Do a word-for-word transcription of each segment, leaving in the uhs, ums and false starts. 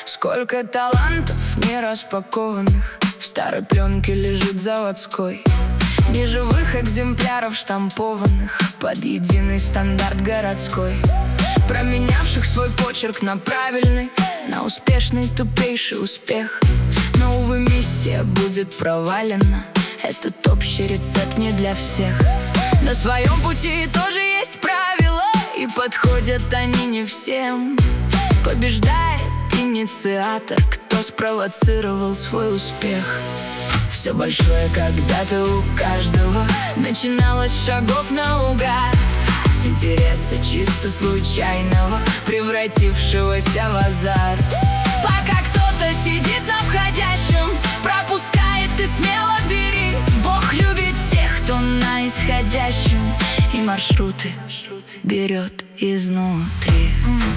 Сколько талантов не распакованных в старой пленке лежит заводской. Неживых экземпляров штампованных под единый стандарт городской, променявших свой почерк на правильный, на успешный тупейший успех. Но, увы, миссия будет провалена. Этот общий рецепт не для всех. На своем пути тоже есть правила, и подходят они не всем. Побеждает инициатор, кто спровоцировал свой успех. Все большое когда-то у каждого начиналось с шагов наугад, с интереса чисто случайного, превратившегося в азарт. Пока кто-то сидит на входящем, пропускает, ты смело бери. Бог любит тех, кто на исходящем, и маршруты берет изнутри.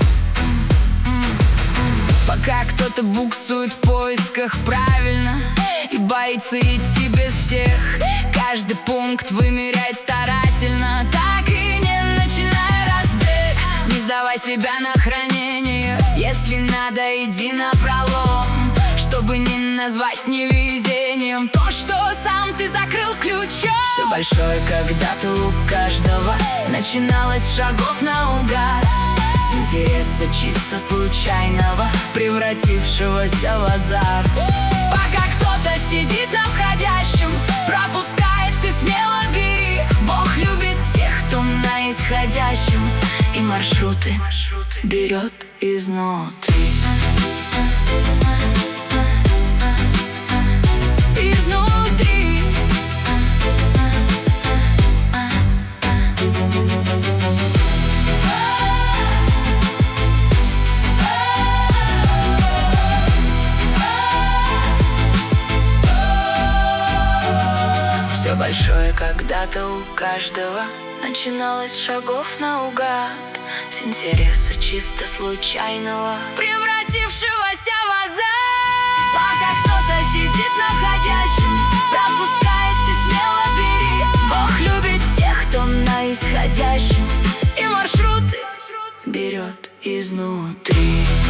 Пока кто-то буксует в поисках правильно и боится идти без всех, каждый пункт вымеряет старательно, так и не начинай разбег. Не сдавай себя на хранение, если надо, иди напролом, чтобы не назвать невезением то, что сам ты закрыл ключом. Все большое когда-то у каждого начиналось с шагов наугад, с интереса чисто случайного, превратившегося в азарт. Пока кто-то сидит на входящем, пропускает, ты смело бери. Бог любит тех, кто на исходящем, и маршруты берет изнутри. Изнутри. Все большое когда-то у каждого начиналось с шагов наугад, с интереса чисто случайного, превратившегося в азарт. Пока кто-то сидит на входящем, пропускает, ты смело бери. Бог любит тех, кто на исходящем, и маршруты берет изнутри.